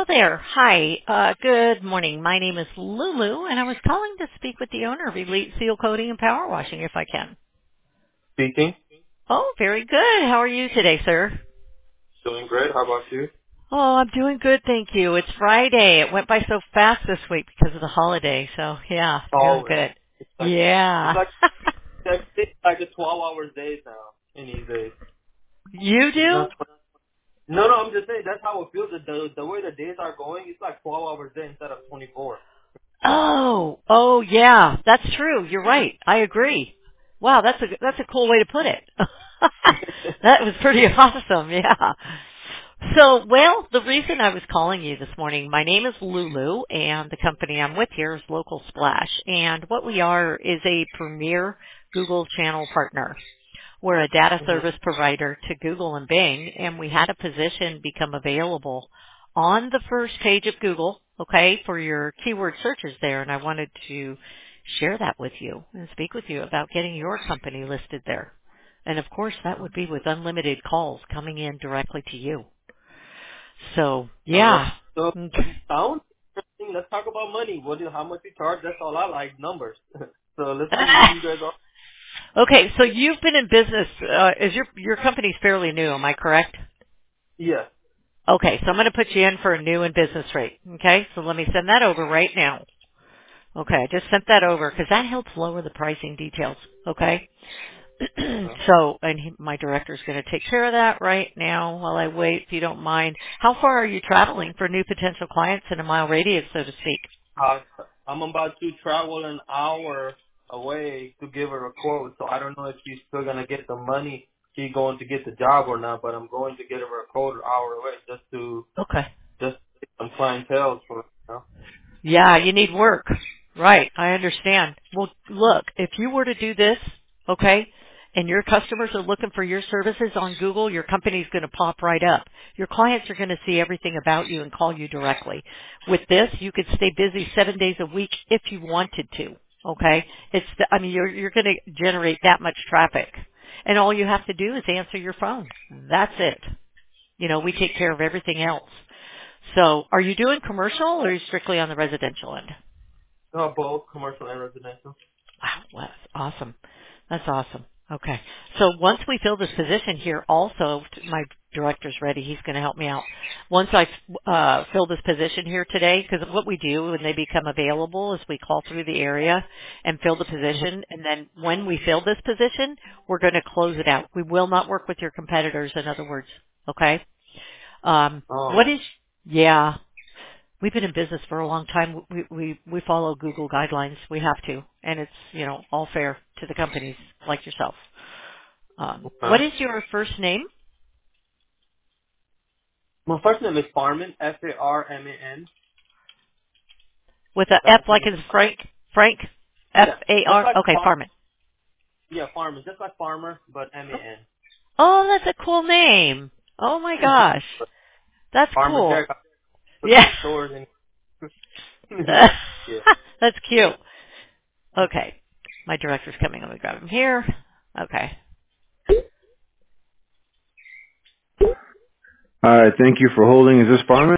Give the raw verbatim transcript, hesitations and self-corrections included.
there. Hi. Uh, good morning. My name is Lulu, and I was calling to speak with the owner of Elite Seal Coating and Power Washing, if I can. Speaking. Oh, very good. How are you today, sir? Doing great. How about you? Oh, I'm doing good, thank you. It's Friday. It went by so fast this week because of the holiday, so yeah, doing Always. good. It's like it's Yeah. like it's like a twelve hour days now in these days. You It's do? not. No, no. I'm just saying that's how it feels. The the, the way the days are going, it's like twelve hours a day instead of twenty four. Oh, oh yeah, that's true. You're right. I agree. Wow, that's a that's a cool way to put it. That was pretty awesome. Yeah. So, well, the reason I was calling you this morning, my name is Lulu, and the company I'm with here is Local Splash, and what we are is a premier Google channel partner. We're a data hmm service provider to Google and Bing, and we had a position become available on the first page of Google, okay, for your keyword searches there, and I wanted to share that with you and speak with you about getting your company listed there. And of course, that would be with unlimited calls coming in directly to you. So, All right. yeah. So Okay. sounds interesting. Let's talk about money. What do how much you charge? That's all I like, numbers. So let's see what you guys are. Okay, so you've been in business, uh, is your, your company's fairly new, am I correct? Yes. Okay, so I'm going to put you in for a new and business rate. Okay, so let me send that over right now. Okay, I just sent that over because that helps lower the pricing details. Okay, Okay. so and he, my director's going to take care of that right now while I wait, if you don't mind. How far are you traveling for new potential clients in a mile radius, so to speak? Uh, I'm about to travel an hour away to give her a quote, so I don't know if she's still gonna get the money. She's going to get the job or not, but I'm going to get her a quote an hour away just to Okay. just get some clientele for you know. Yeah, you need work. Right, I understand. Well, look, if you were to do this, okay, and your customers are looking for your services on Google, your company's going to pop right up. Your clients are going to see everything about you and call you directly. With this, you could stay busy seven days a week if you wanted to, okay? It's, the, I mean, you're, you're going to generate that much traffic. And all you have to do is answer your phone. That's it. You know, we take care of everything else. So are you doing commercial or are you strictly on the residential end? Uh, both commercial and residential. Wow, well, that's awesome. That's awesome. Okay. So once we fill this position here, also, my director's ready. He's going to help me out. Once I uh, fill this position here today, because what we do when they become available is we call through the area and fill the Mhm. position. And then when we fill this position, we're going to close it out. We will not work with your competitors, in other words. Okay? Um, Oh, what is, yeah. We've been in business for a long time. We, we, we follow Google guidelines. We have to. And it's, you know, all fair to the companies like yourself. Um, what okay. is your first name? My first name is Farman, F A R M A N. With a F Last like name is in Frank? Frank? yeah, just F A R? like Okay, farm. Farman. Yeah, farmer, just like farmer, but M Oh, that's a cool name. Oh my A N. gosh. That's Farmer cool. Jack. I put Yeah. some stores in. Yeah. That's cute. Okay. My director's coming. Let me grab him here. Okay. All right. Thank you for holding. Is this Farmer?